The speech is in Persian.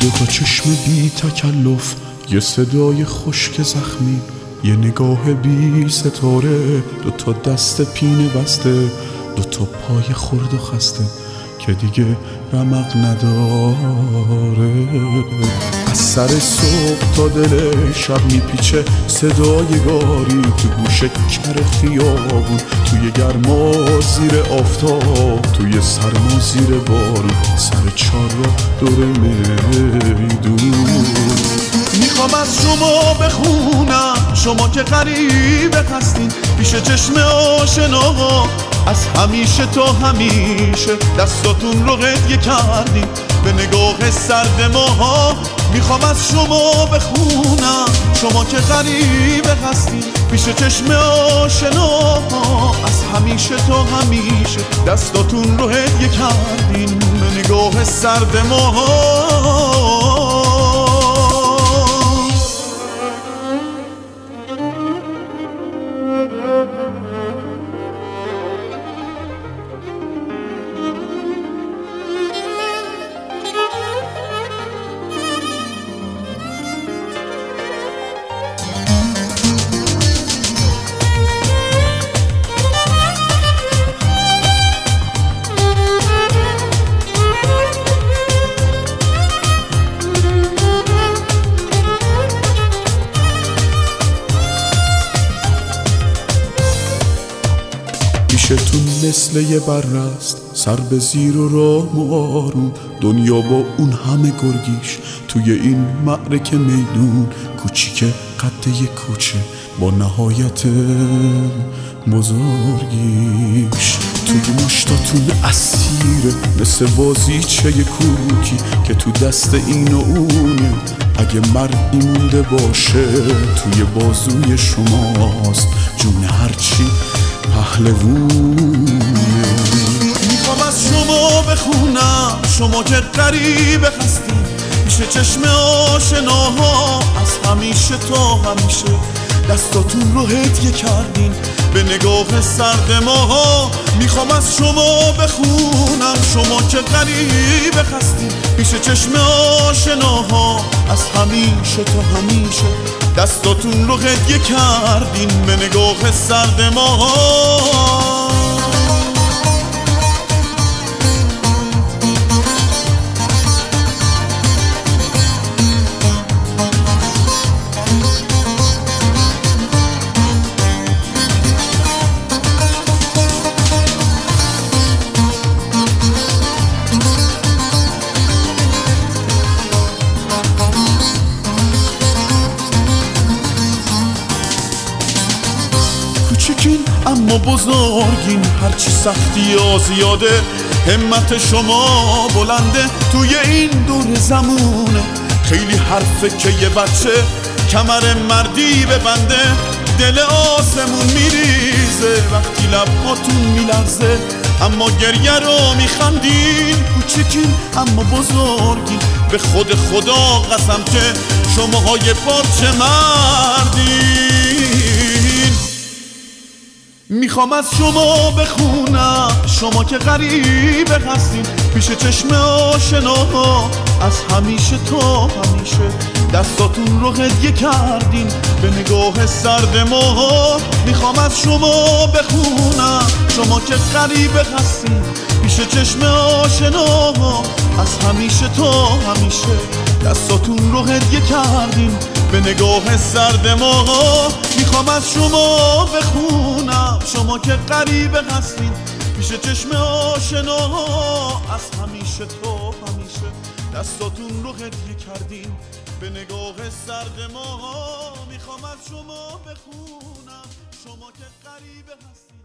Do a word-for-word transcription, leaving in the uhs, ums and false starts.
دوتا چشم بی تکلف، یه صدای خشک زخمی، یه نگاه بی ستاره، دوتا دست پینه بسته، دوتا پای خرد و خسته که دیگه رمق نداره. از سر صبح تا دل شب میپیچه صدای گاری تو گوش کر خیابون، توی گرما زیر آفتاب، توی سرما زیر بارون، سر چار را دور میدون. میخوام از شما بخونم، شما که غریبه هستین پیش چشم آشناها، از همیشه تا همیشه دستاتون رو هدیه کردین به نگاه سرد ماها. میخوام از شما بخونم، شما که غریبه هستین پیش چشم آشناها، از همیشه تا همیشه دستاتون رو هدیه کردین به نگاه سرد ماها. پیشتون مثل یه برست، سر به زیر و راه و آروم، دنیا با اون همه گرگیش توی این معرکه میدون، کوچیک قد یه کوچه با نهایت بزرگیش. توی مشتاتون اسیره مثل بازیچه کوکی که تو دست این و اونه، اگه مردی مونده باشه توی بازوی شماست، جون هرچی پهلوونه. میخوام از شما بخونم، شما که غریبه هستین پیش چشم آشناها، از همیشه تا همیشه دستاتون رو هدیه کردین به نگاه سرد ماها. میخوام از شما بخونم، شما که غریبه هستین پیش چشم آشناها، از همیشه تا همیشه دستاتون رو هدیه کردین به نگاه سرد ماها. کوچیکین اما بزرگین، هرچی سختی ها زیاده همت شما بلنده توی این دور زمونه. خیلی حرفه که یه بچه کمر مردی ببنده، دل آسمون میریزه وقتی لبهاتون میلرزه، اما گریه رو میخندین. کوچیکین اما بزرگین، به خود خدا قسم که شماهای پارچه مردین. میخوام از شما بخونم، شما که غریبه هستین پیش چشم آشناها، از همیشه تا همیشه دستاتون رو هدیه کردین به نگاه سرد ماها. میخوام از شما بخونم، شما که غریبه هستین پیش چشم آشناها، از همیشه تا همیشه دستاتون رو هدیه کردین به نگاه سرد ماها. میخوام از شما بخونم، شما که غریبه هستین پیش چشم آشناها، از همیشه تا همیشه دستاتون رو هدیه کردین به نگاه سرد ماها. میخوام از شما بخونم، شما که غریبه هستین.